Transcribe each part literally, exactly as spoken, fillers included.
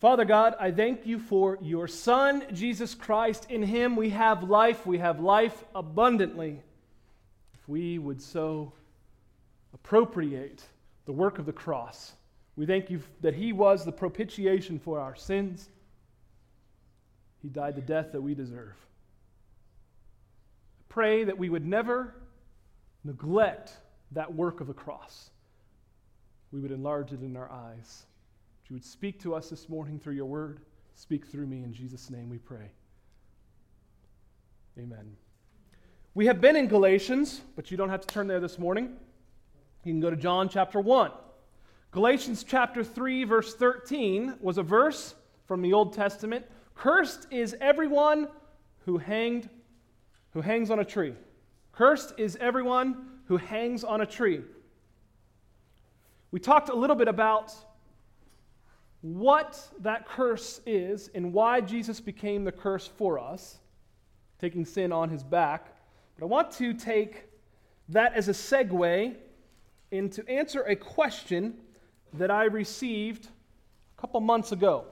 Father God, I thank you for your Son, Jesus Christ. In him we have life. We have life abundantly. If we would so appropriate the work of the cross, we thank you that he was the propitiation for our sins. He died the death that we deserve. I pray that we would never neglect that work of the cross. We would enlarge it in our eyes. That you would speak to us this morning through your word. Speak through me. In Jesus' name we pray. Amen. We have been in Galatians, but you don't have to turn there this morning. You can go to John chapter one. Galatians chapter three, verse thirteen was a verse from the Old Testament. Cursed is everyone who hanged, who hangs on a tree. Cursed is everyone who hangs on a tree. We talked a little bit about what that curse is and why Jesus became the curse for us, taking sin on his back. But I want to take that as a segue and to answer a question that I received a couple months ago.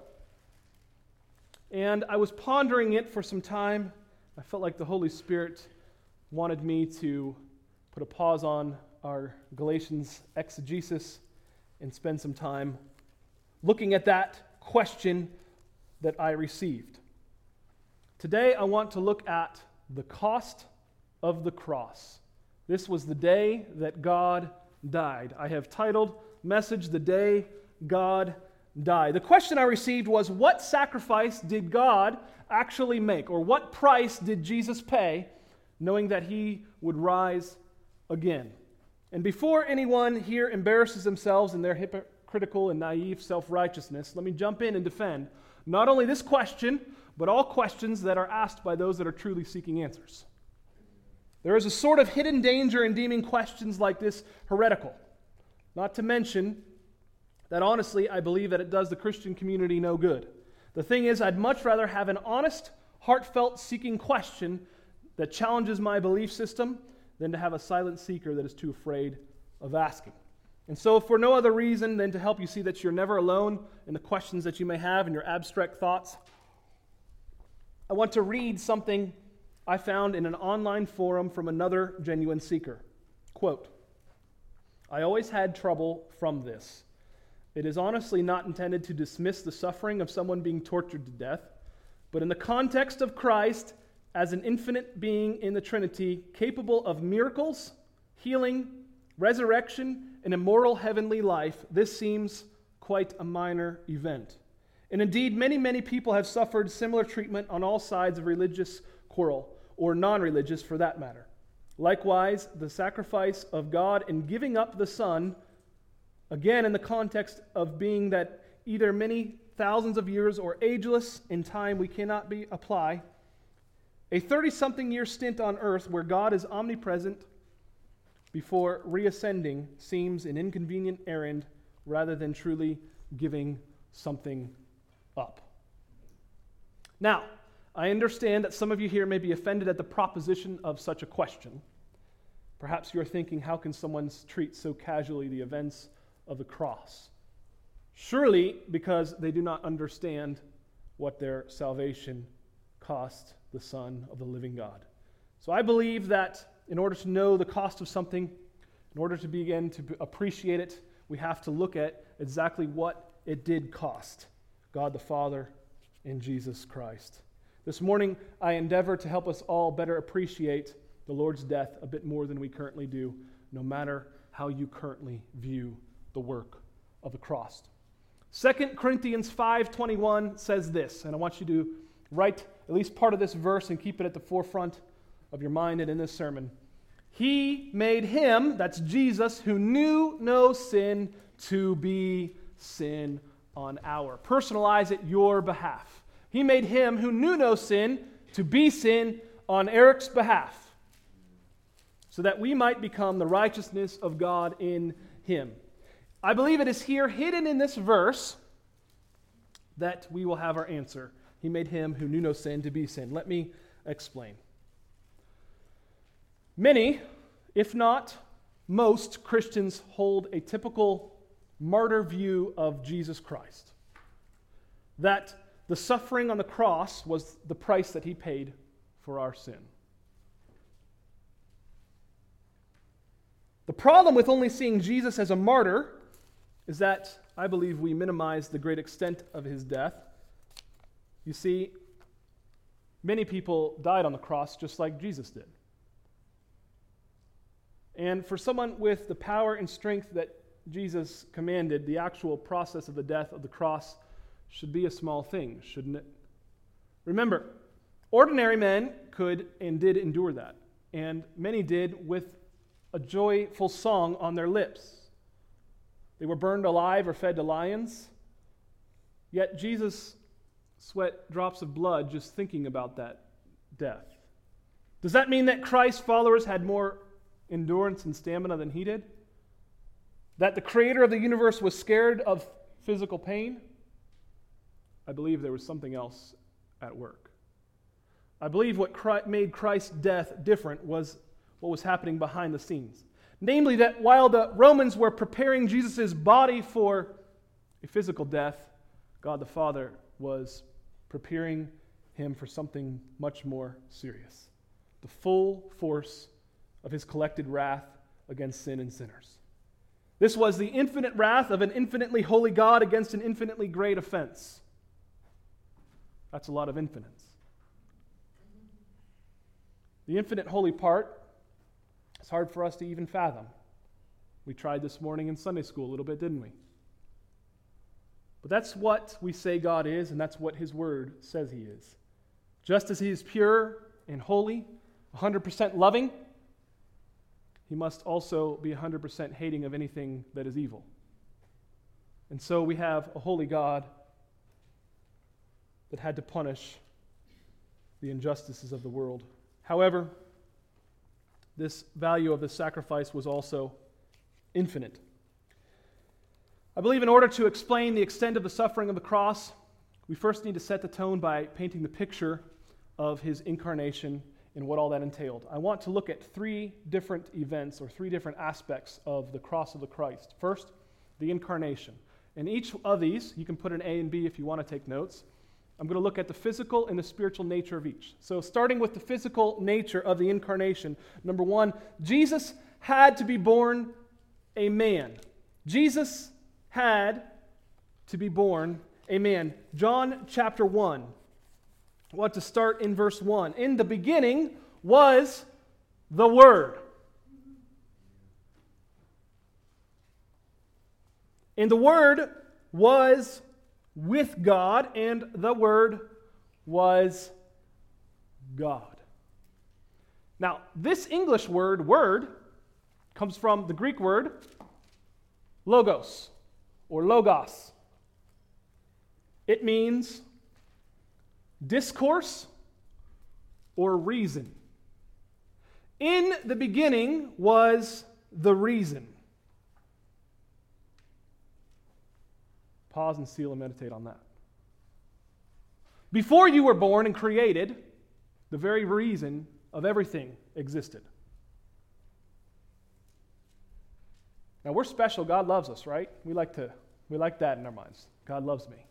And I was pondering it for some time. I felt like the Holy Spirit wanted me to put a pause on our Galatians exegesis and spend some time looking at that question that I received. Today I want to look at the cost of the cross. This was the day that God died. I have titled message, The Day God Died. The question I received was, what sacrifice did God actually make? Or what price did Jesus pay, knowing that he would rise again? And before anyone here embarrasses themselves in their hypocritical and naive self-righteousness, let me jump in and defend not only this question, but all questions that are asked by those that are truly seeking answers. There is a sort of hidden danger in deeming questions like this heretical. Not to mention that honestly, I believe that it does the Christian community no good. The thing is, I'd much rather have an honest, heartfelt seeking question that challenges my belief system than to have a silent seeker that is too afraid of asking. And so for no other reason than to help you see that you're never alone in the questions that you may have and your abstract thoughts, I want to read something I found in an online forum from another genuine seeker. Quote, "I always had trouble from this. It is honestly not intended to dismiss the suffering of someone being tortured to death, but in the context of Christ as an infinite being in the Trinity, capable of miracles, healing, resurrection, and immortal heavenly life, this seems quite a minor event. And indeed, many, many people have suffered similar treatment on all sides of religious quarrel, or non-religious for that matter. Likewise, the sacrifice of God in giving up the Son, again in the context of being that either many thousands of years or ageless in time we cannot be apply, a thirty-something year stint on earth where God is omnipresent before reascending seems an inconvenient errand rather than truly giving something up." Now, I understand that some of you here may be offended at the proposition of such a question. Perhaps you're thinking, how can someone treat so casually the events of the cross? Surely because they do not understand what their salvation cost the Son of the living God. So I believe that in order to know the cost of something, in order to begin to appreciate it, we have to look at exactly what it did cost God the Father and Jesus Christ. This morning, I endeavor to help us all better appreciate the Lord's death a bit more than we currently do, no matter how you currently view the work of the cross. Second Corinthians five twenty-one says this, and I want you to write at least part of this verse and keep it at the forefront of your mind and in this sermon. "He made him," that's Jesus, "who knew no sin to be sin on our." Personalize it your behalf. He made him who knew no sin to be sin on Eric's behalf, so that we might become the righteousness of God in him. I believe it is here hidden in this verse that we will have our answer. He made him who knew no sin to be sin. Let me explain. Many, if not most, Christians hold a typical martyr view of Jesus Christ. that the suffering on the cross was the price that he paid for our sin. The problem with only seeing Jesus as a martyr is that I believe we minimize the great extent of his death. You see, many people died on the cross just like Jesus did. And for someone with the power and strength that Jesus commanded, the actual process of the death of the cross should be a small thing, shouldn't it? Remember, ordinary men could and did endure that, and many did with a joyful song on their lips. They were burned alive or fed to lions, yet Jesus sweat drops of blood just thinking about that death. Does that mean that Christ's followers had more endurance and stamina than he did? That the creator of the universe was scared of physical pain? I believe there was something else at work. I believe what Christ made Christ's death different was what was happening behind the scenes. Namely, that while the Romans were preparing Jesus' body for a physical death, God the Father was preparing him for something much more serious. The full force of his collected wrath against sin and sinners. This was the infinite wrath of an infinitely holy God against an infinitely great offense. That's a lot of infinites. The infinite holy part is hard for us to even fathom. We tried this morning in Sunday school a little bit, didn't we? But that's what we say God is, and that's what his word says he is. Just as he is pure and holy, one hundred percent loving, he must also be one hundred percent hating of anything that is evil. And so we have a holy God that had to punish the injustices of the world. However, this value of the sacrifice was also infinite. I believe in order to explain the extent of the suffering of the cross, we first need to set the tone by painting the picture of his incarnation and what all that entailed. I want to look at three different events or three different aspects of the cross of the Christ. First, the incarnation. And each of these, you can put an A and B if you want to take notes. I'm going to look at the physical and the spiritual nature of each. So starting with the physical nature of the incarnation, number one, Jesus had to be born a man. Jesus had to be born a man. John chapter one. I want to start in verse one. In the beginning was the Word. And the Word was with God, and the Word was God. Now, this English word, word, comes from the Greek word logos, or logos. It means discourse or reason. In the beginning was the reason. Pause and seal and meditate on that. Before you were born and created, the very reason of everything existed. Now we're special. God loves us, right? We like to we like that in our minds. God loves me.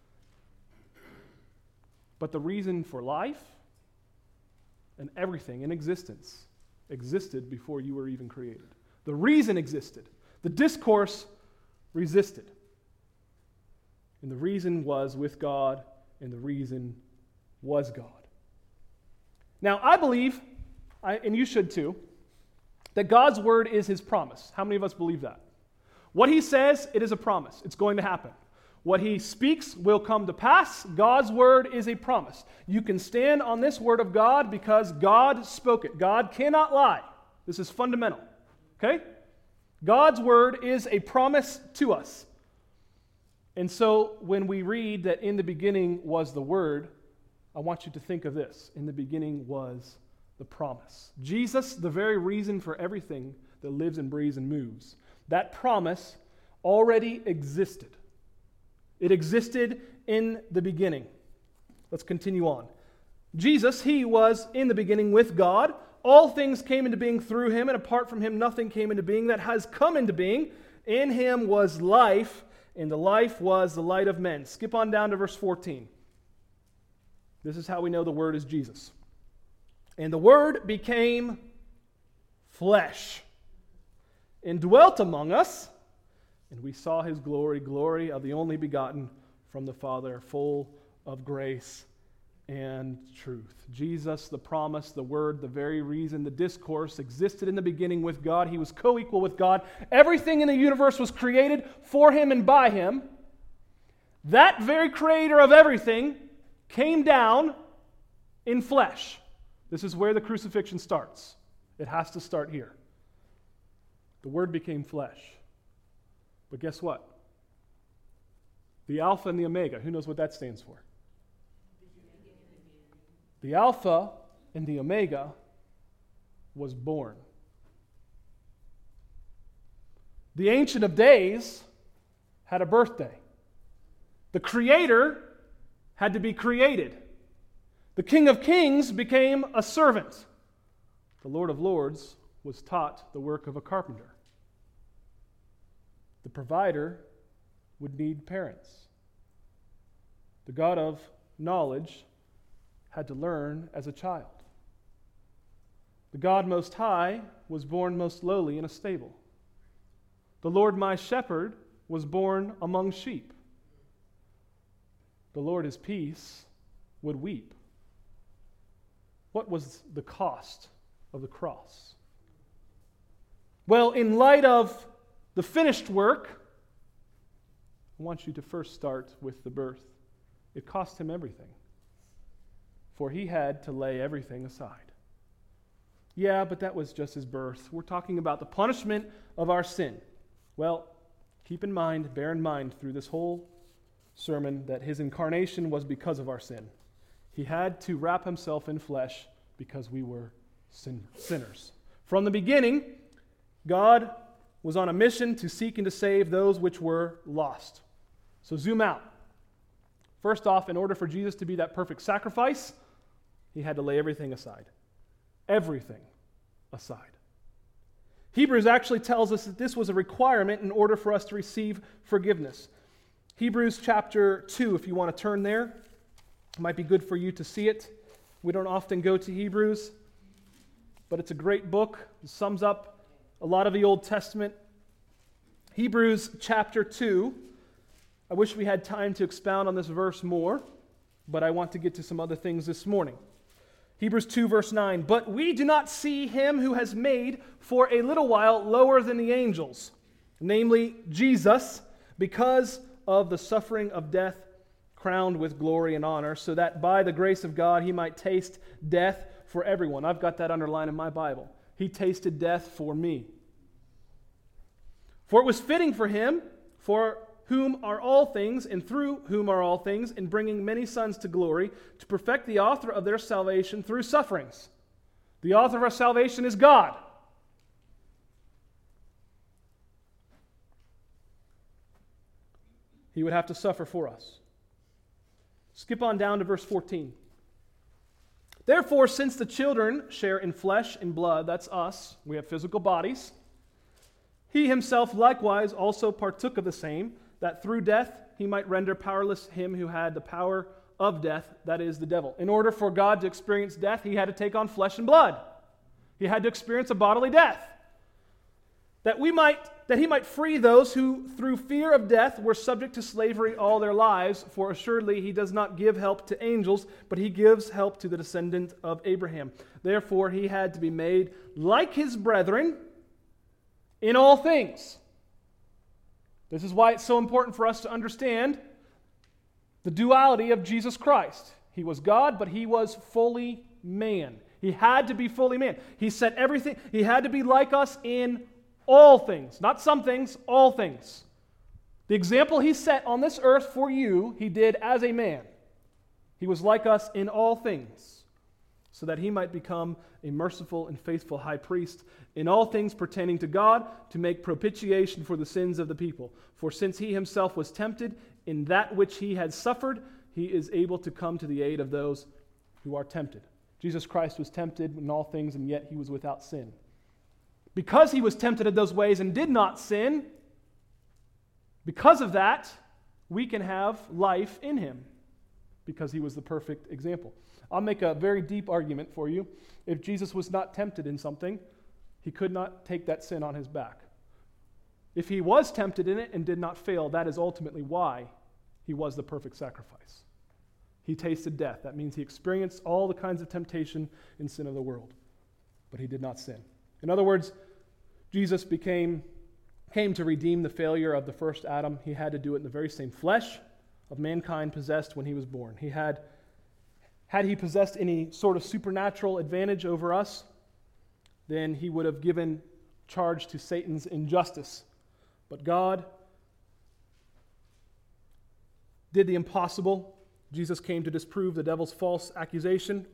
But the reason for life and everything in existence existed before you were even created. The reason existed. The discourse resisted. And the reason was with God, and the reason was God. Now, I believe, I, and you should too, that God's word is his promise. How many of us believe that? What he says, it is a promise. It's going to happen. What he speaks will come to pass. God's word is a promise. You can stand on this word of God because God spoke it. God cannot lie. This is fundamental. Okay? God's word is a promise to us. And so when we read that in the beginning was the Word, I want you to think of this. In the beginning was the promise. Jesus, the very reason for everything that lives and breathes and moves. That promise already existed. It existed in the beginning. Let's continue on. Jesus, he was in the beginning with God. All things came into being through him, and apart from him nothing came into being that has come into being. In him was life, and the life was the light of men. Skip on down to verse fourteen. This is how we know the Word is Jesus. And the Word became flesh and dwelt among us, and we saw his glory, glory of the only begotten from the Father, full of grace and truth. Jesus, the promise, the Word, the very reason the discourse existed in the beginning with God. He was co-equal with God. Everything in the universe was created for him and by him. That very creator of everything came down in flesh. This is where the crucifixion starts. It has to start here. The Word became flesh. But guess what? The Alpha and the Omega. Who knows what that stands for? The Alpha and the Omega was born. The Ancient of Days had a birthday. The Creator had to be created. The King of Kings became a servant. The Lord of Lords was taught the work of a carpenter. The provider would need parents. The God of knowledge had to learn as a child. The God Most High was born most lowly in a stable. The Lord my shepherd was born among sheep. The Lord his peace would weep. What was the cost of the cross? Well, in light of the finished work, I want you to first start with the birth. It cost him everything, for he had to lay everything aside. Yeah, but that was just his birth. We're talking about the punishment of our sin. Well, keep in mind, bear in mind through this whole sermon that his incarnation was because of our sin. He had to wrap himself in flesh because we were sin- sinners. From the beginning, God was on a mission to seek and to save those which were lost. So zoom out. First off, in order for Jesus to be that perfect sacrifice, he had to lay everything aside. Everything aside. Hebrews actually tells us that this was a requirement in order for us to receive forgiveness. Hebrews chapter two, if you want to turn there. It might be good for you to see it. We don't often go to Hebrews, but it's a great book. It sums up a lot of the Old Testament. Hebrews chapter two. I wish we had time to expound on this verse more, but I want to get to some other things this morning. Hebrews two verse nine, but we do not see him who has made for a little while lower than the angels, namely Jesus, because of the suffering of death, crowned with glory and honor, so that by the grace of God he might taste death for everyone. I've got that underlined in my Bible. He tasted death for me. For it was fitting for him, for whom are all things, and through whom are all things, in bringing many sons to glory, to perfect the author of their salvation through sufferings. The author of our salvation is God. He would have to suffer for us. Skip on down to verse fourteen. Therefore, since the children share in flesh and blood, that's us, we have physical bodies, he himself likewise also partook of the same, that through death he might render powerless him who had the power of death, that is, the devil. In order for God to experience death, he had to take on flesh and blood. He had to experience a bodily death. That we might, that he might free those who, through fear of death, were subject to slavery all their lives. For assuredly he does not give help to angels, but he gives help to the descendant of Abraham. Therefore he had to be made like his brethren in all things. This is why it's so important for us to understand the duality of Jesus Christ. He was God, but he was fully man. He had to be fully man. He said everything. He had to be like us in all things. Not some things, all things. The example he set on this earth for you, he did as a man. He was like us in all things, so that he might become a merciful and faithful high priest in all things pertaining to God, to make propitiation for the sins of the people. For since he himself was tempted in that which he had suffered, he is able to come to the aid of those who are tempted. Jesus Christ was tempted in all things, and yet he was without sin. Because he was tempted in those ways and did not sin, Because of that, we can have life in him, because he was the perfect example. I'll make a very deep argument for you. If Jesus was not tempted in something, he could not take that sin on his back. If he was tempted in it and did not fail, that is ultimately why he was the perfect sacrifice. He tasted death. That means he experienced all the kinds of temptation and sin of the world, but he did not sin. In other words, Jesus became, came to redeem the failure of the first Adam. He had to do it in the very same flesh of mankind possessed when he was born. He had, had he possessed any sort of supernatural advantage over us, then he would have given charge to Satan's injustice. But God did the impossible. Jesus came to disprove the devil's false accusation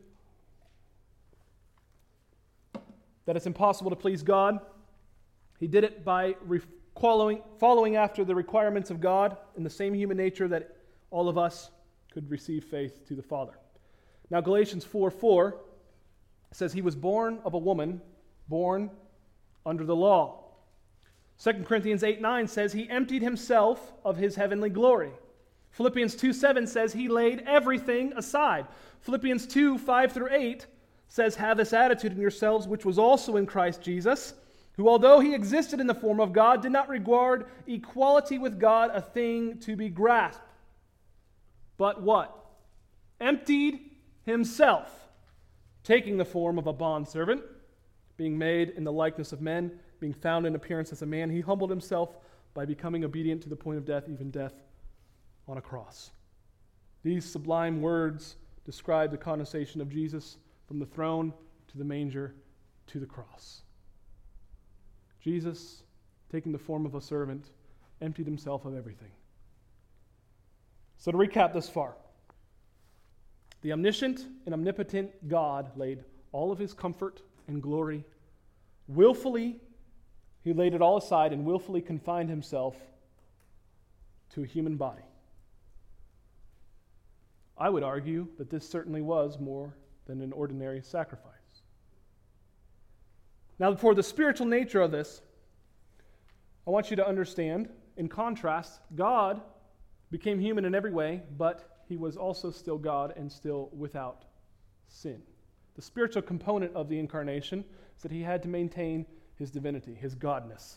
that it's impossible to please God. He did it by re- following, following after the requirements of God in the same human nature that all of us could receive faith to the Father. Now, Galatians four four says he was born of a woman, born under the law. Second Corinthians eight nine says he emptied himself of his heavenly glory. Philippians two seven says he laid everything aside. Philippians two five through eight says, have this attitude in yourselves, which was also in Christ Jesus, who, although he existed in the form of God, did not regard equality with God a thing to be grasped. But what? Emptied himself, taking the form of a bondservant, being made in the likeness of men, being found in appearance as a man, he humbled himself by becoming obedient to the point of death, even death on a cross. These sublime words describe the condescension of Jesus from the throne to the manger to the cross. Jesus, taking the form of a servant, emptied himself of everything. So to recap this far, the omniscient and omnipotent God laid all of his comfort and glory willfully, he laid it all aside and willfully confined himself to a human body. I would argue that this certainly was more than an ordinary sacrifice. Now, for the spiritual nature of this, I want you to understand, in contrast, God became human in every way, but he was also still God and still without sin. The spiritual component of the incarnation is that he had to maintain his divinity, his godness.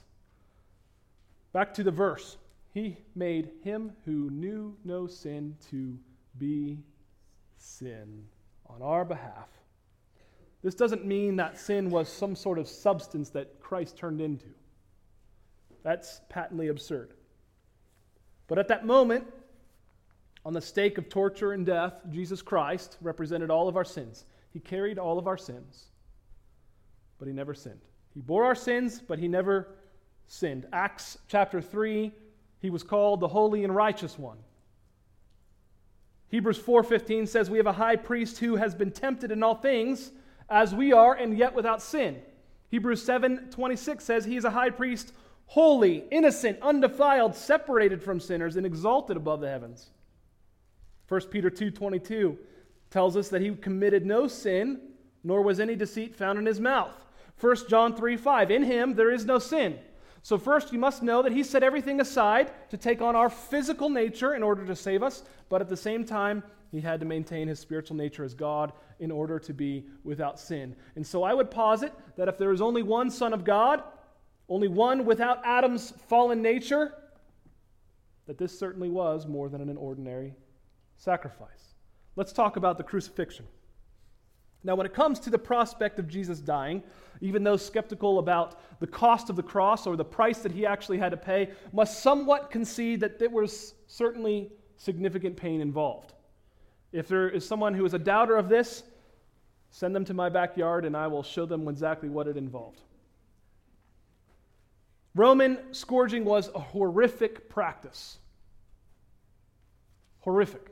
Back to the verse. He made him who knew no sin to be sin on our behalf. This doesn't mean that sin was some sort of substance that Christ turned into. That's patently absurd. But at that moment, on the stake of torture and death, Jesus Christ represented all of our sins. He carried all of our sins, but he never sinned. He bore our sins, but he never sinned. Acts chapter three, he was called the Holy and Righteous One. Hebrews four fifteen says, we have a high priest who has been tempted in all things, as we are, and yet without sin. Hebrews seven twenty-six says, he is a high priest, holy, innocent, undefiled, separated from sinners, and exalted above the heavens. First Peter two twenty-two tells us that he committed no sin, nor was any deceit found in his mouth. First John three five, in him there is no sin. So first you must know that he set everything aside to take on our physical nature in order to save us, but at the same time, he had to maintain his spiritual nature as God in order to be without sin. And so I would posit that if there is only one Son of God, only one without Adam's fallen nature, that this certainly was more than an ordinary sacrifice. Let's talk about the crucifixion. Now, when it comes to the prospect of Jesus dying, even those skeptical about the cost of the cross or the price that he actually had to pay, must somewhat concede that there was certainly significant pain involved. If there is someone who is a doubter of this, send them to my backyard and I will show them exactly what it involved. Roman scourging was a horrific practice. Horrific.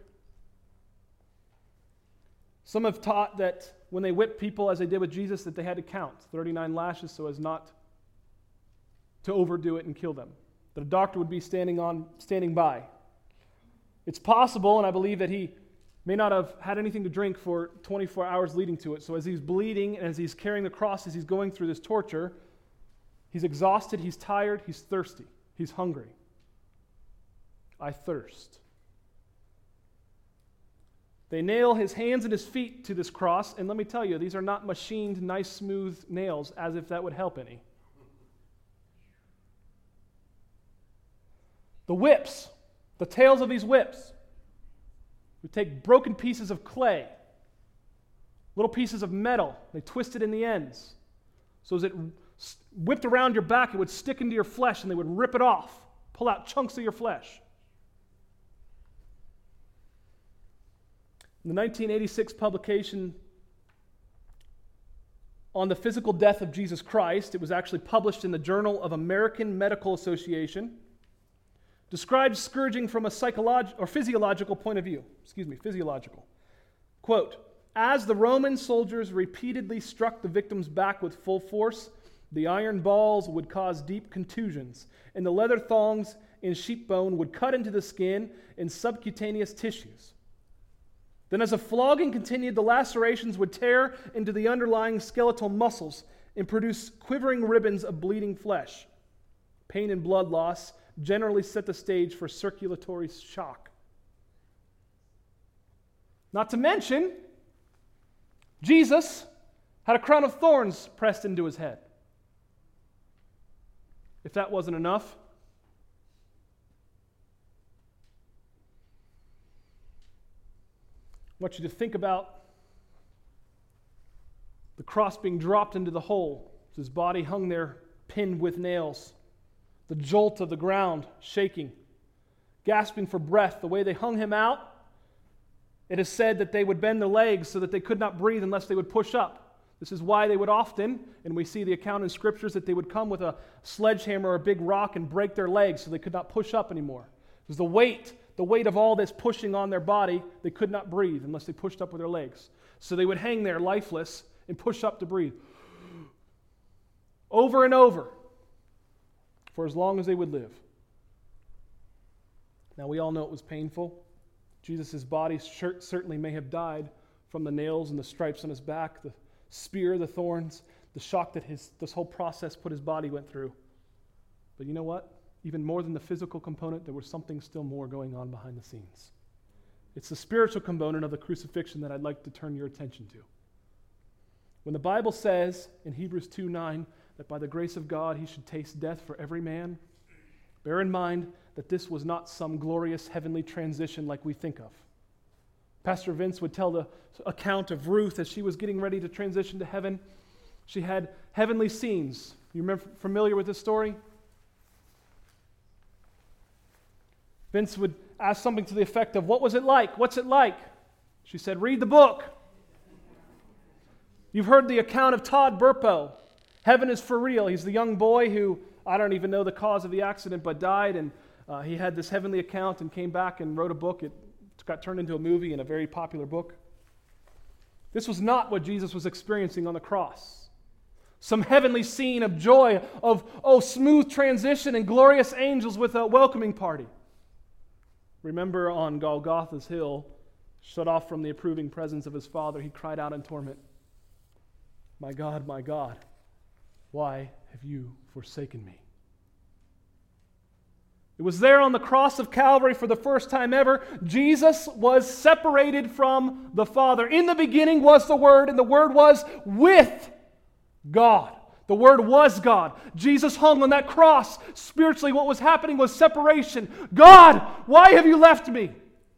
Some have taught that when they whipped people, as they did with Jesus, that they had to count thirty-nine lashes so as not to overdo it and kill them. That a doctor would be standing on, standing by. It's possible, and I believe that he may not have had anything to drink for twenty-four hours leading to it. So as he's bleeding and as he's carrying the cross, as he's going through this torture, he's exhausted, he's tired, he's thirsty, he's hungry. I thirst. They nail his hands and his feet to this cross, and let me tell you, these are not machined, nice, smooth nails, as if that would help any. The whips, the tails of these whips, would take broken pieces of clay, little pieces of metal, they twisted in the ends. So as it whipped around your back, it would stick into your flesh, and they would rip it off, pull out chunks of your flesh. In the nineteen eighty-six publication on the physical death of Jesus Christ, it was actually published in the Journal of American Medical Association, describes scourging from a psychological or physiological point of view. Excuse me, physiological. Quote, as the Roman soldiers repeatedly struck the victim's back with full force, the iron balls would cause deep contusions, and the leather thongs in sheep bone would cut into the skin and subcutaneous tissues. Then as the flogging continued, the lacerations would tear into the underlying skeletal muscles and produce quivering ribbons of bleeding flesh. Pain and blood loss generally set the stage for circulatory shock. Not to mention, Jesus had a crown of thorns pressed into his head. If that wasn't enough, I want you to think about the cross being dropped into the hole. His body hung there, pinned with nails. The jolt of the ground shaking, gasping for breath. The way they hung him out, it is said that they would bend their legs so that they could not breathe unless they would push up. This is why they would often, and we see the account in Scriptures, that they would come with a sledgehammer or a big rock and break their legs so they could not push up anymore. It was the weight, the weight of all this pushing on their body, they could not breathe unless they pushed up with their legs. So they would hang there lifeless and push up to breathe. Over and over, for as long as they would live. Now we all know it was painful. Jesus' body certainly may have died from the nails and the stripes on his back, the spear, the thorns, the shock that his this whole process put his body went through. But you know what? Even more than the physical component, there was something still more going on behind the scenes. It's the spiritual component of the crucifixion that I'd like to turn your attention to. When the Bible says in Hebrews two nine that by the grace of God he should taste death for every man, bear in mind that this was not some glorious heavenly transition like we think of. Pastor Vince would tell the account of Ruth as she was getting ready to transition to heaven. She had heavenly scenes. You remember, familiar with this story? Vince would ask something to the effect of, what was it like? What's it like? She said, read the book. You've heard the account of Todd Burpo. Heaven is for real. He's the young boy who, I don't even know the cause of the accident, but died, and uh, he had this heavenly account and came back and wrote a book. It got turned into a movie and a very popular book. This was not what Jesus was experiencing on the cross. Some heavenly scene of joy, of, oh, smooth transition and glorious angels with a welcoming party. Remember on Golgotha's hill, shut off from the approving presence of his Father, he cried out in torment, my God, my God, why have you forsaken me? It was there on the cross of Calvary for the first time ever. Jesus was separated from the Father. In the beginning was the Word, and the Word was with God. The Word was God. Jesus hung on that cross. Spiritually, what was happening was separation. God, why have you left me?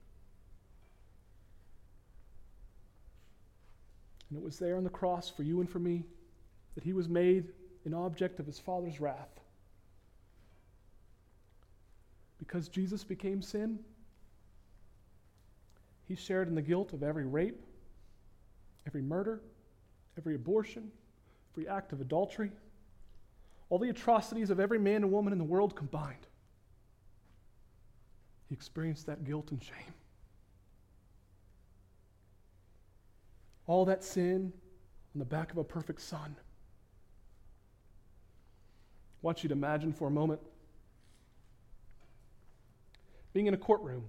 And it was there on the cross for you and for me that he was made an object of his Father's wrath. Because Jesus became sin, he shared in the guilt of every rape, every murder, every abortion, every act of adultery, all the atrocities of every man and woman in the world combined. He experienced that guilt and shame. All that sin on the back of a perfect son. I want you to imagine for a moment being in a courtroom,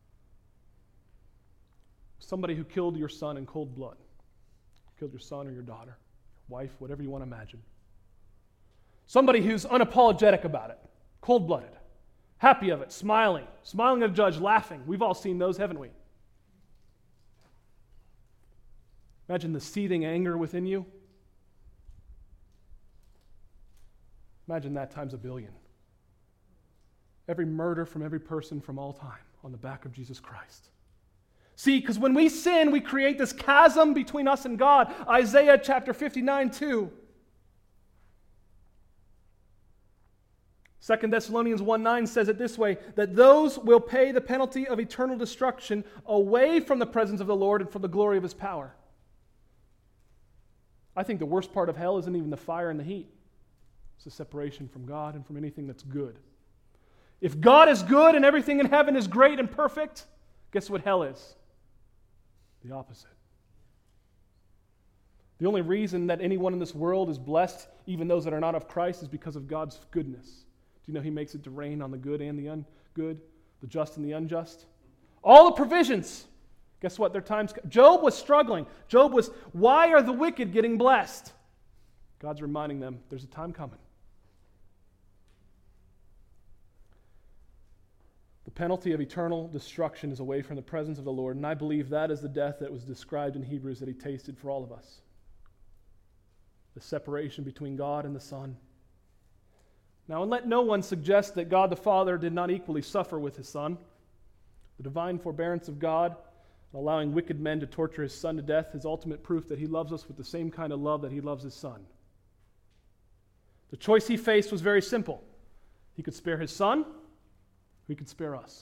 somebody who killed your son in cold blood, killed your son or your daughter, your wife, whatever you want to imagine. Somebody who's unapologetic about it, cold-blooded. happy of it, smiling, smiling at a judge, laughing. We've all seen those, haven't we? Imagine the seething anger within you. Imagine that times a billion. Every murder from every person from all time on the back of Jesus Christ. See, because when we sin, we create this chasm between us and God. Isaiah chapter fifty-nine, two. Second Thessalonians one nine says it this way, that those will pay the penalty of eternal destruction away from the presence of the Lord and from the glory of His power. I think the worst part of hell isn't even the fire and the heat. It's the separation from God and from anything that's good. If God is good and everything in heaven is great and perfect, guess what hell is? The opposite. The only reason that anyone in this world is blessed, even those that are not of Christ, is because of God's goodness. Do you know He makes it to rain on the good and the ungood, the just and the unjust? All the provisions. Guess what? Their times. Job was struggling. Job was, why are the wicked getting blessed? God's reminding them there's a time coming. The penalty of eternal destruction is away from the presence of the Lord, and I believe that is the death that was described in Hebrews that He tasted for all of us. The separation between God and the Son. Now, and let no one suggest that God the Father did not equally suffer with His Son. The divine forbearance of God, allowing wicked men to torture His Son to death, is ultimate proof that He loves us with the same kind of love that He loves His Son. The choice He faced was very simple. He could spare His Son, He could spare us.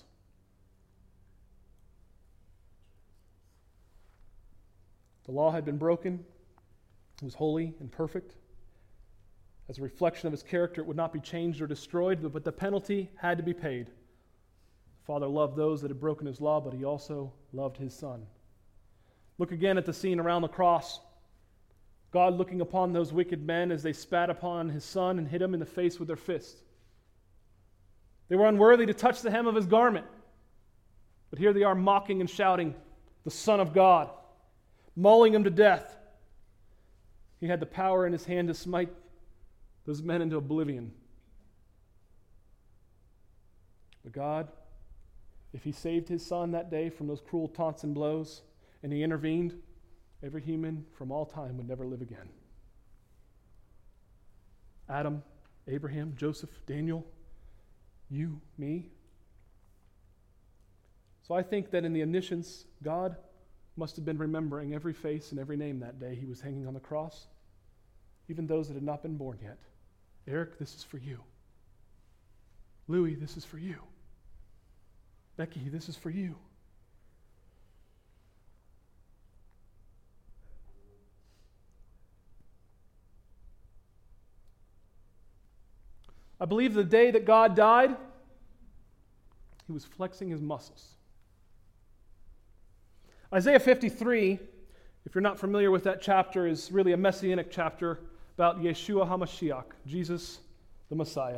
The law had been broken. It was holy and perfect. As a reflection of His character, it would not be changed or destroyed, but the penalty had to be paid. The Father loved those that had broken His law, but He also loved His Son. Look again at the scene around the cross. God looking upon those wicked men as they spat upon His Son and hit Him in the face with their fist. They were unworthy to touch the hem of His garment. But here they are mocking and shouting, the Son of God, mauling Him to death. He had the power in His hand to smite those men into oblivion. But God, if He saved His Son that day from those cruel taunts and blows, and He intervened, every human from all time would never live again. Adam, Abraham, Joseph, Daniel, you, me. So I think that in the omniscience, God must have been remembering every face and every name that day He was hanging on the cross, even those that had not been born yet. Eric, this is for you. Louis, this is for you. Becky, this is for you. I believe the day that God died, He was flexing His muscles. Isaiah fifty-three, if you're not familiar with that chapter, is really a messianic chapter about Yeshua HaMashiach, Jesus the Messiah.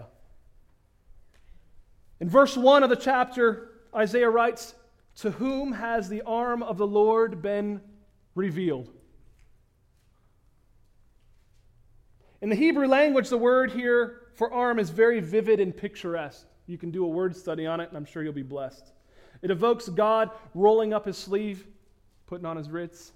In verse one of the chapter, Isaiah writes, "To whom has the arm of the Lord been revealed?" In the Hebrew language, the word here for arm is very vivid and picturesque. You can do a word study on it, and I'm sure you'll be blessed. It evokes God rolling up His sleeve, putting on His wrists.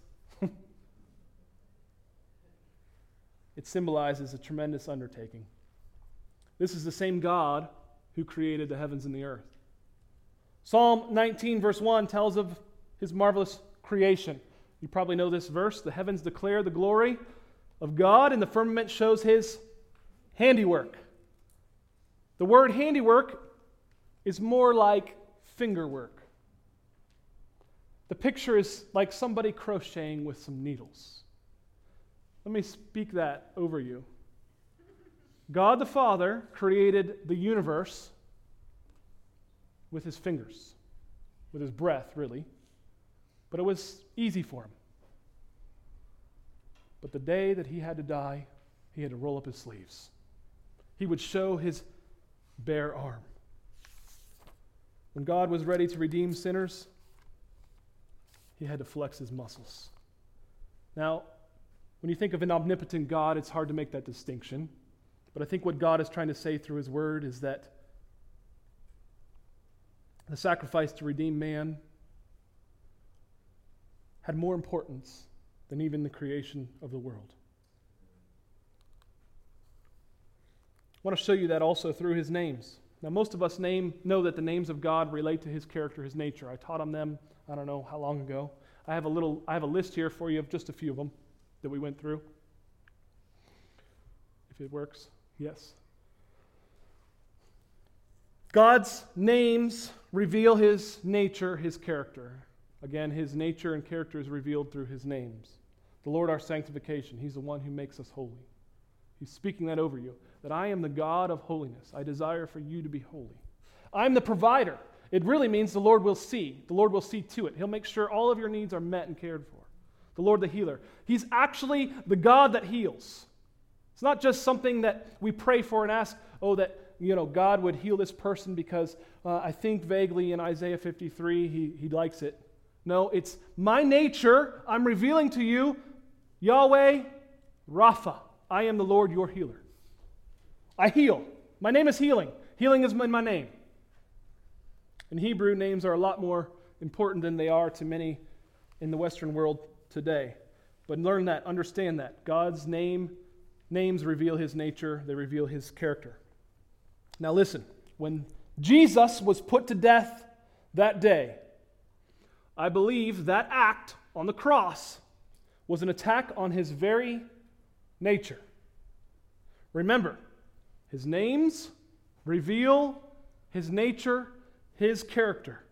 It symbolizes a tremendous undertaking. This is the same God who created the heavens and the earth. Psalm nineteen, verse one, tells of His marvelous creation. You probably know this verse. The heavens declare the glory of God, and the firmament shows His handiwork. The word handiwork is more like fingerwork. The picture is like somebody crocheting with some needles. Let me speak that over you. God the Father created the universe with His fingers, with His breath, really. But it was easy for Him. But the day that He had to die, He had to roll up His sleeves. He would show His bare arm. When God was ready to redeem sinners, He had to flex His muscles. Now, when you think of an omnipotent God, it's hard to make that distinction. But I think what God is trying to say through His word is that the sacrifice to redeem man, had more importance than even the creation of the world. I want to show you that also through his names. Now, most of us name, know that the names of God relate to his character, his nature. I taught on them, I don't know how long ago. I have a little, I have a list here for you of just a few of them that we went through. If it works, yes. God's names reveal his nature, his character. Again, his nature and character is revealed through his names. The Lord our sanctification, he's the one who makes us holy. He's speaking that over you, that I am the God of holiness. I desire for you to be holy. I'm the provider. It really means the Lord will see. The Lord will see to it. He'll make sure all of your needs are met and cared for. The Lord the healer. He's actually the God that heals. It's not just something that we pray for and ask, oh, that you know God would heal this person because uh, I think vaguely in Isaiah fifty-three he, he likes it. No, it's my nature. I'm revealing to you, Yahweh Rapha. I am the Lord, your healer. I heal. My name is healing. Healing is in my name. In Hebrew, names are a lot more important than they are to many in the Western world today. But learn that, understand that. God's name, names reveal his nature, they reveal his character. Now listen, when Jesus was put to death that day, I believe that act on the cross was an attack on his very nature. Remember, his names reveal his nature, his character.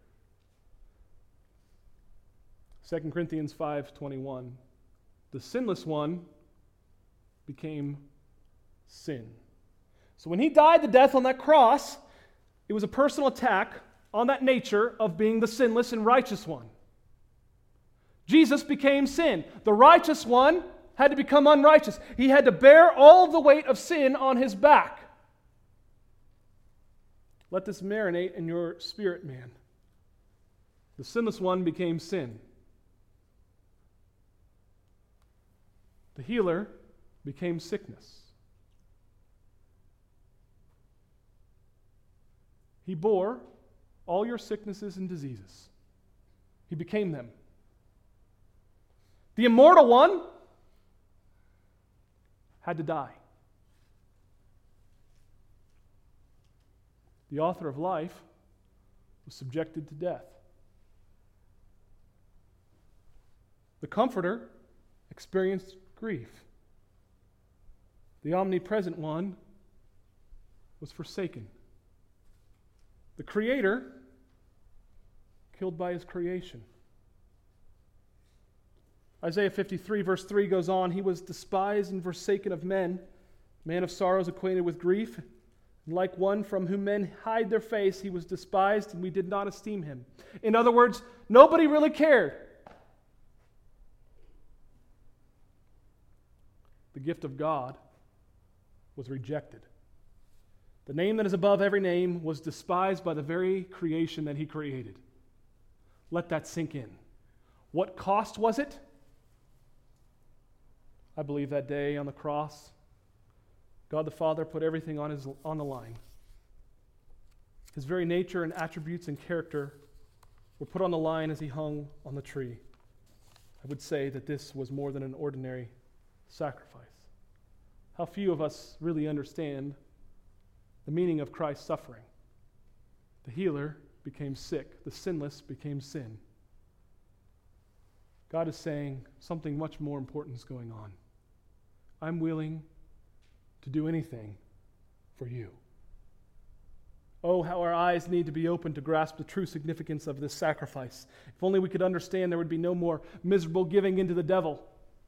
Second Corinthians five twenty-one. The sinless one became sin. So when he died the death on that cross, it was a personal attack on that nature of being the sinless and righteous one. Jesus became sin. The righteous one had to become unrighteous. He had to bear all the weight of sin on his back. Let this marinate in your spirit, man. The sinless one became sin. The healer became sickness. He bore all your sicknesses and diseases. He became them. The immortal one had to die. The author of life was subjected to death. The Comforter experienced grief. The omnipresent one was forsaken. The Creator killed by his creation. Isaiah fifty-three verse three goes on, he was despised and forsaken of men, man of sorrows, acquainted with grief. And like one from whom men hide their face, he was despised and we did not esteem him. In other words, nobody really cared. The gift of God was rejected. The name that is above every name was despised by the very creation that he created. Let that sink in. What cost was it? I believe that day on the cross, God the Father put everything on, his, on the line. His very nature and attributes and character were put on the line as he hung on the tree. I would say that this was more than an ordinary sacrifice. How few of us really understand the meaning of Christ's suffering. The healer became sick. The sinless became sin. God is saying something much more important is going on. I'm willing to do anything for you. Oh, how our eyes need to be open to grasp the true significance of this sacrifice. If only we could understand, there would be no more miserable giving into the devil.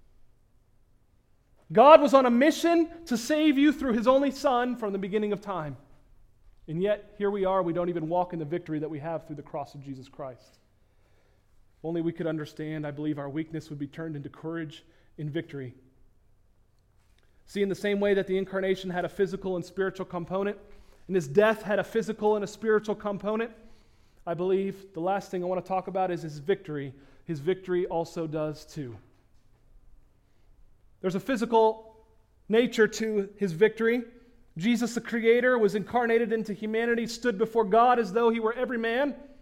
God was on a mission to save you through his only Son from the beginning of time. And yet, here we are, we don't even walk in the victory that we have through the cross of Jesus Christ. If only we could understand, I believe our weakness would be turned into courage in victory. See, in the same way that the incarnation had a physical and spiritual component, and his death had a physical and a spiritual component, I believe the last thing I want to talk about is his victory. His victory also does too. There's a physical nature to his victory. Jesus, the Creator, was incarnated into humanity, stood before God as though he were every man,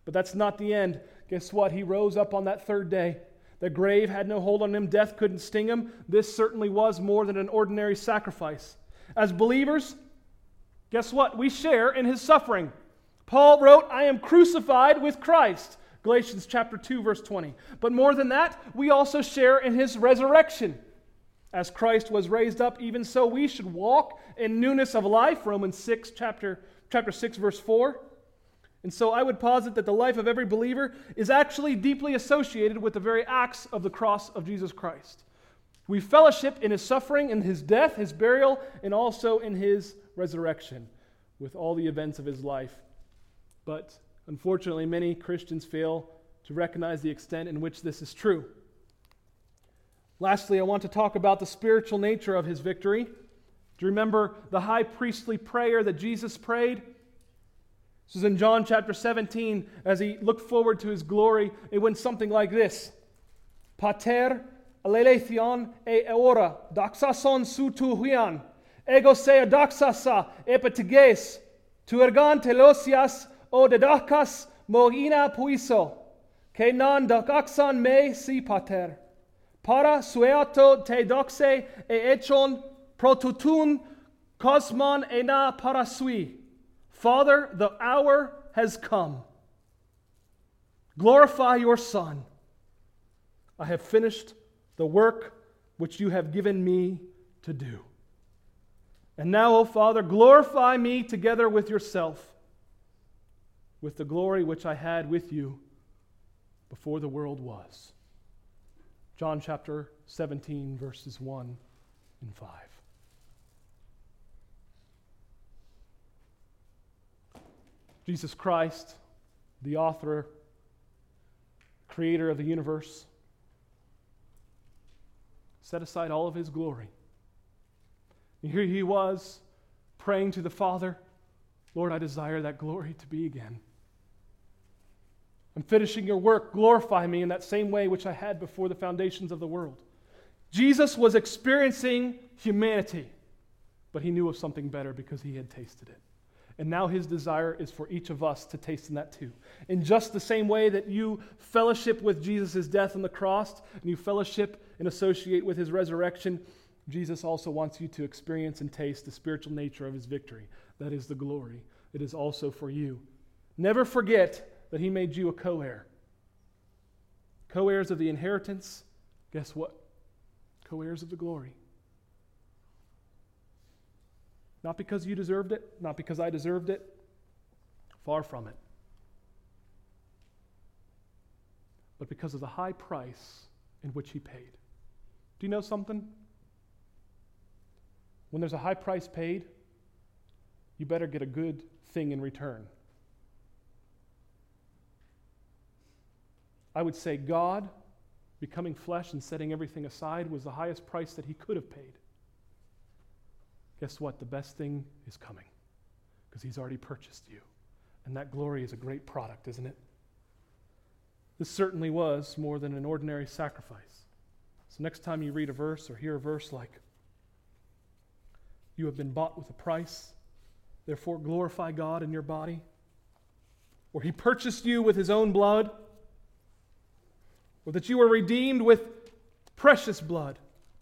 But that's not the end. Guess what? He rose up on that third day. The grave had no hold on him. Death couldn't sting him. This certainly was more than an ordinary sacrifice. As believers, guess what? We share in his suffering. Paul wrote, I am crucified with Christ. Galatians chapter two, verse twenty. But more than that, we also share in his resurrection. As Christ was raised up, even so we should walk in newness of life. Romans six, chapter, chapter six, verse four. And so I would posit that the life of every believer is actually deeply associated with the very acts of the cross of Jesus Christ. We fellowship in his suffering, in his death, his burial, and also in his resurrection with all the events of his life. But unfortunately, many Christians fail to recognize the extent in which this is true. Lastly, I want to talk about the spiritual nature of his victory. Do you remember the high priestly prayer that Jesus prayed? This is in John chapter seventeen. As he looked forward to his glory, it went something like this. Pater, aleleithion e eora, doxason su tu huian, ego sea doxasa epatiges, tu ergan telosias o dedacas mogina puiso, que non doxan me si pater. Para sueato te doxe e echon protutun cosmon ena parasui. Father, the hour has come. Glorify your Son. I have finished the work which you have given me to do. And now, O Father, glorify me together with yourself, with the glory which I had with you before the world was. John chapter seventeen, verses one and five. Jesus Christ, the author, creator of the universe, set aside all of his glory. And here he was praying to the Father, Lord, I desire that glory to be again. I'm finishing your work. Glorify me in that same way which I had before the foundations of the world. Jesus was experiencing humanity, but he knew of something better because he had tasted it. And now his desire is for each of us to taste in that too. In just the same way that you fellowship with Jesus' death on the cross, and you fellowship and associate with his resurrection, Jesus also wants you to experience and taste the spiritual nature of his victory. That is the glory. It is also for you. Never forget that he made you a co-heir. Co-heirs of the inheritance, guess what? Co-heirs of the glory. Not because you deserved it, not because I deserved it. Far from it. But because of the high price in which he paid. Do you know something? When there's a high price paid, you better get a good thing in return. I would say God, becoming flesh and setting everything aside, was the highest price that he could have paid. Guess what? The best thing is coming because he's already purchased you. And that glory is a great product, isn't it? This certainly was more than an ordinary sacrifice. So next time you read a verse or hear a verse like, you have been bought with a price, therefore glorify God in your body, or he purchased you with his own blood, or that you were redeemed with precious blood,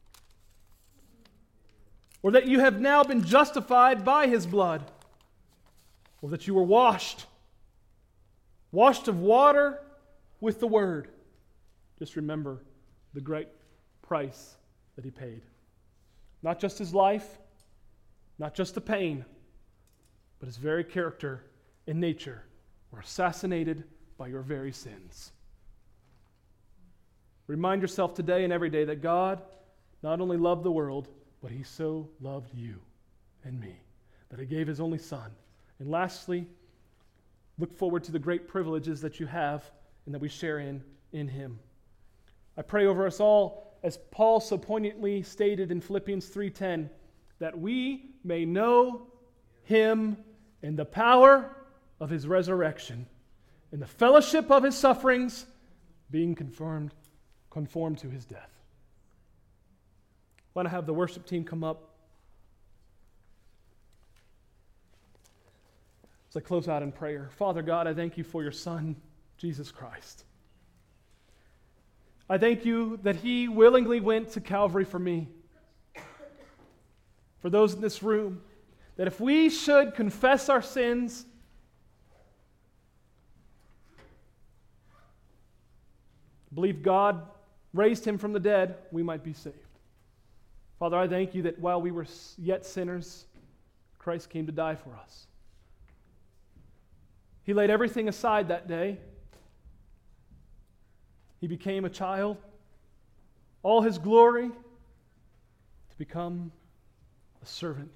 or that you have now been justified by his blood, or that you were washed, washed of water with the word. Just remember the great price that he paid. Not just his life, not just the pain, but his very character and nature were assassinated by your very sins. Remind yourself today and every day that God not only loved the world, but he so loved you and me, that he gave his only Son. And lastly, look forward to the great privileges that you have and that we share in, in him. I pray over us all, as Paul so poignantly stated in Philippians three ten, that we may know him in the power of his resurrection, in the fellowship of his sufferings, being conformed, conformed to his death. I want to have the worship team come up. As I close out in prayer, Father God, I thank you for your Son, Jesus Christ. I thank you that he willingly went to Calvary for me. For those in this room, that if we should confess our sins, believe God raised him from the dead, we might be saved. Father, I thank you that while we were yet sinners, Christ came to die for us. He laid everything aside that day. He became a child, all his glory, to become a servant.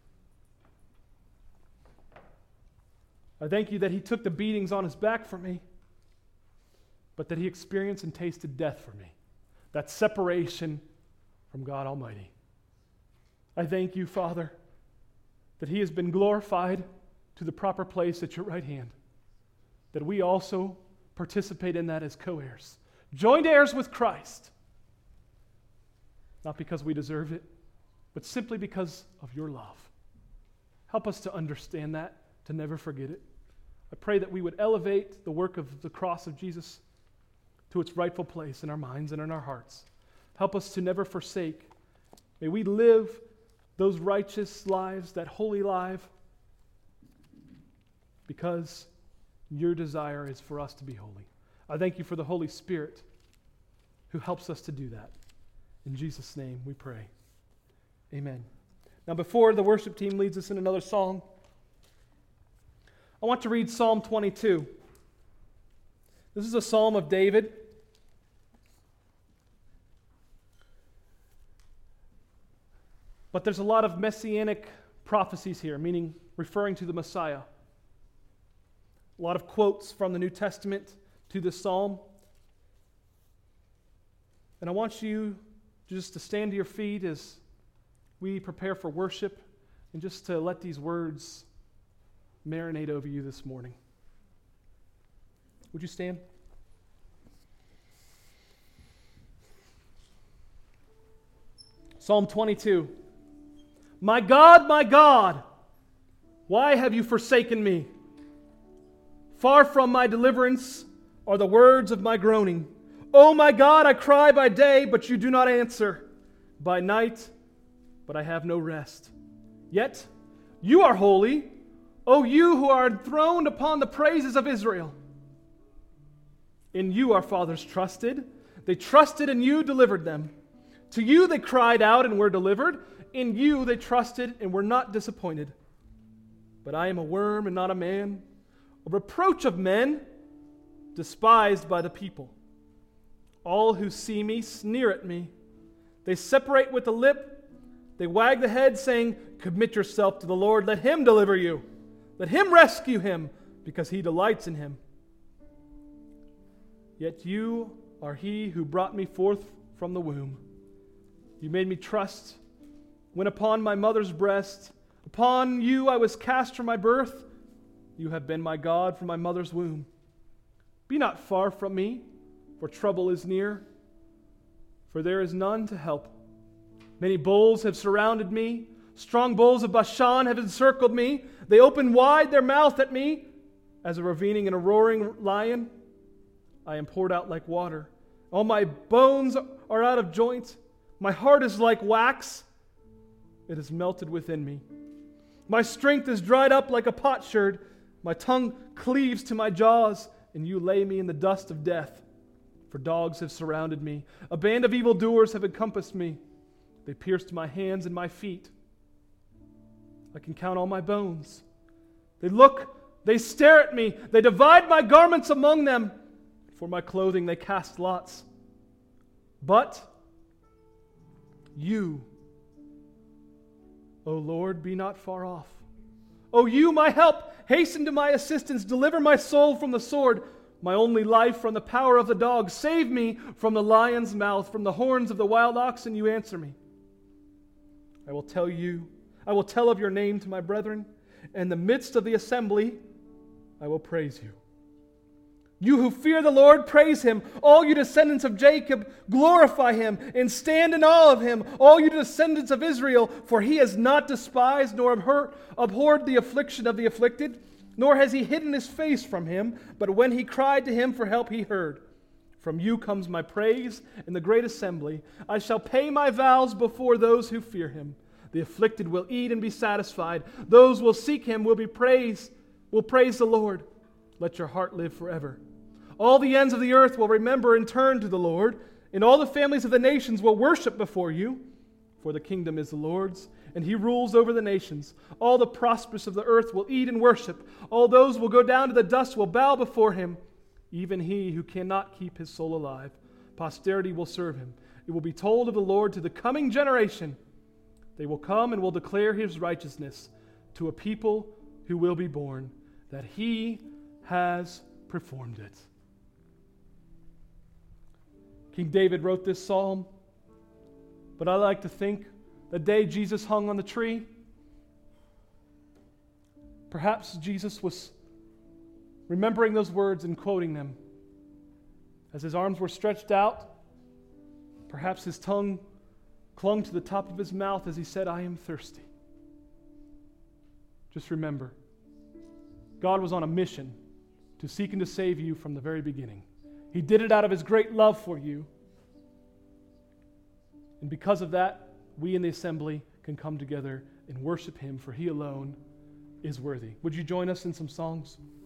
I thank you that he took the beatings on his back for me, but that he experienced and tasted death for me. That separation from God Almighty. I thank you, Father, that he has been glorified to the proper place at your right hand, that we also participate in that as co-heirs, joint heirs with Christ, not because we deserve it, but simply because of your love. Help us to understand that, to never forget it. I pray that we would elevate the work of the cross of Jesus to its rightful place in our minds and in our hearts. Help us to never forsake. May we live those righteous lives, that holy life, because your desire is for us to be holy. I thank you for the Holy Spirit who helps us to do that. In Jesus' name we pray. Amen. Now, before the worship team leads us in another song, I want to read Psalm twenty-two. This is a psalm of David. But there's a lot of messianic prophecies here, meaning referring to the Messiah. A lot of quotes from the New Testament to this psalm. And I want you just to stand to your feet as we prepare for worship and just to let these words marinate over you this morning. Would you stand? Psalm twenty-two. My God, my God, why have you forsaken me? Far from my deliverance are the words of my groaning. Oh my God, I cry by day, but you do not answer. By night, but I have no rest. Yet you are holy, O you who are enthroned upon the praises of Israel. In you our fathers trusted. They trusted and you delivered them. To you they cried out and were delivered. In you they trusted and were not disappointed. But I am a worm and not a man, a reproach of men, despised by the people. All who see me sneer at me. They separate with the lip. They wag the head, saying, commit yourself to the Lord. Let him deliver you. Let him rescue him, because he delights in him. Yet you are he who brought me forth from the womb. You made me trust when upon my mother's breast. Upon you I was cast from my birth. You have been my God from my mother's womb. Be not far from me, for trouble is near, for there is none to help. Many bulls have surrounded me. Strong bulls of Bashan have encircled me. They open wide their mouth at me. As a ravening and a roaring lion, I am poured out like water. All my bones are out of joint. My heart is like wax. It is melted within me. My strength is dried up like a potsherd. My tongue cleaves to my jaws, and you lay me in the dust of death. For dogs have surrounded me. A band of evildoers have encompassed me. They pierced my hands and my feet. I can count all my bones. They look, they stare at me. They divide my garments among them. For my clothing they cast lots. But you, O Lord, be not far off. O you, my help, hasten to my assistance. Deliver my soul from the sword, my only life from the power of the dog. Save me from the lion's mouth, from the horns of the wild oxen. You answer me. I will tell you, I will tell of your name to my brethren. In the midst of the assembly, I will praise you. You who fear the Lord, praise him. All you descendants of Jacob, glorify him and stand in awe of him. All you descendants of Israel, for he has not despised nor abhorred the affliction of the afflicted, nor has he hidden his face from him, but when he cried to him for help, he heard. From you comes my praise in the great assembly. I shall pay my vows before those who fear him. The afflicted will eat and be satisfied. Those who will seek him will be praised, will praise the Lord. Let your heart live forever. All the ends of the earth will remember and turn to the Lord, and all the families of the nations will worship before you. For the kingdom is the Lord's, and he rules over the nations. All the prosperous of the earth will eat and worship. All those who will go down to the dust will bow before him. Even he who cannot keep his soul alive. Posterity will serve him. It will be told of the Lord to the coming generation. They will come and will declare his righteousness to a people who will be born, that he has performed it. King David wrote this psalm, but I like to think the day Jesus hung on the tree, perhaps Jesus was remembering those words and quoting them. As his arms were stretched out, perhaps his tongue clung to the top of his mouth as he said, I am thirsty. Just remember, God was on a mission to seek and to save you from the very beginning. He did it out of his great love for you. And because of that, we in the assembly can come together and worship him, for he alone is worthy. Would you join us in some songs?